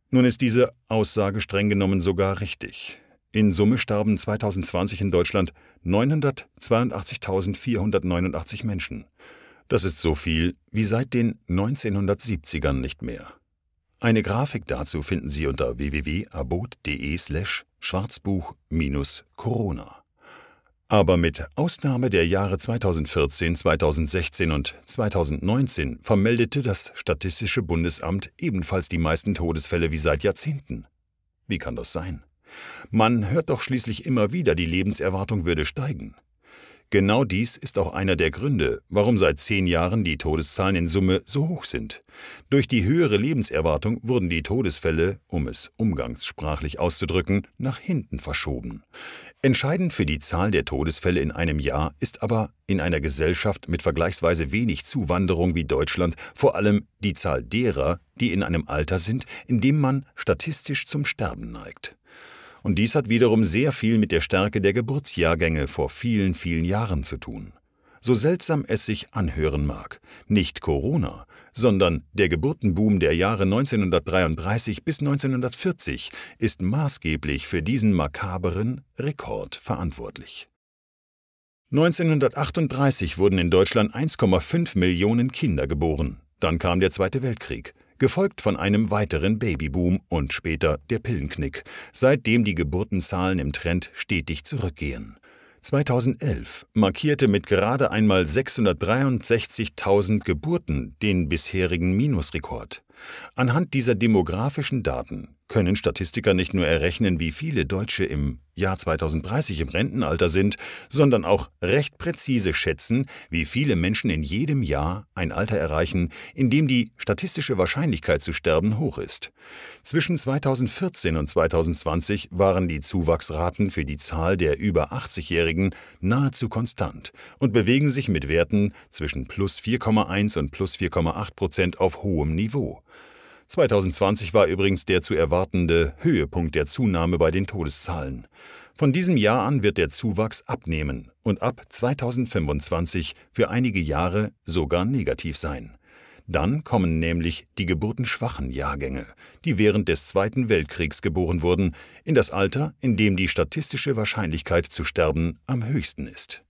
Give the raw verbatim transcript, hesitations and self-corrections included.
Nun ist diese Aussage streng genommen sogar richtig. In Summe starben zweitausendzwanzig in Deutschland neunhundertzweiundachtzigtausendvierhundertneunundachtzig Menschen. Das ist so viel wie seit den neunzehnhundertsiebzigern nicht mehr. Eine Grafik dazu finden Sie unter w w w punkt abot punkt de slash schwarzbuch minus Corona. Aber mit Ausnahme der Jahre zweitausendvierzehn, zweitausendsechzehn und zweitausendneunzehn vermeldete das Statistische Bundesamt ebenfalls die meisten Todesfälle wie seit Jahrzehnten. Wie kann das sein? Man hört doch schließlich immer wieder, die Lebenserwartung würde steigen. Genau dies ist auch einer der Gründe, warum seit zehn Jahren die Todeszahlen in Summe so hoch sind. Durch die höhere Lebenserwartung wurden die Todesfälle, um es umgangssprachlich auszudrücken, nach hinten verschoben. Entscheidend für die Zahl der Todesfälle in einem Jahr ist aber in einer Gesellschaft mit vergleichsweise wenig Zuwanderung wie Deutschland vor allem die Zahl derer, die in einem Alter sind, in dem man statistisch zum Sterben neigt. Und dies hat wiederum sehr viel mit der Stärke der Geburtsjahrgänge vor vielen, vielen Jahren zu tun. So seltsam es sich anhören mag, nicht Corona, sondern der Geburtenboom der Jahre neunzehnhundertdreiunddreißig bis neunzehnhundertvierzig ist maßgeblich für diesen makaberen Rekord verantwortlich. neunzehnhundertachtunddreißig wurden in Deutschland eins Komma fünf Millionen Kinder geboren. Dann kam der Zweite Weltkrieg, gefolgt von einem weiteren Babyboom und später der Pillenknick, seitdem die Geburtenzahlen im Trend stetig zurückgehen. zweitausendelf markierte mit gerade einmal sechshundertdreiundsechzigtausend Geburten den bisherigen Minusrekord. Anhand dieser demografischen Daten können Statistiker nicht nur errechnen, wie viele Deutsche im Jahr zweitausenddreißig im Rentenalter sind, sondern auch recht präzise schätzen, wie viele Menschen in jedem Jahr ein Alter erreichen, in dem die statistische Wahrscheinlichkeit zu sterben hoch ist. Zwischen zweitausendvierzehn und zweitausendzwanzig waren die Zuwachsraten für die Zahl der über achtzigjährigen nahezu konstant und bewegen sich mit Werten zwischen plus vier Komma eins und plus vier Komma acht Prozent auf hohem Niveau. zweitausendzwanzig war übrigens der zu erwartende Höhepunkt der Zunahme bei den Todeszahlen. Von diesem Jahr an wird der Zuwachs abnehmen und ab zweitausendfünfundzwanzig für einige Jahre sogar negativ sein. Dann kommen nämlich die geburtenschwachen Jahrgänge, die während des Zweiten Weltkriegs geboren wurden, in das Alter, in dem die statistische Wahrscheinlichkeit zu sterben am höchsten ist.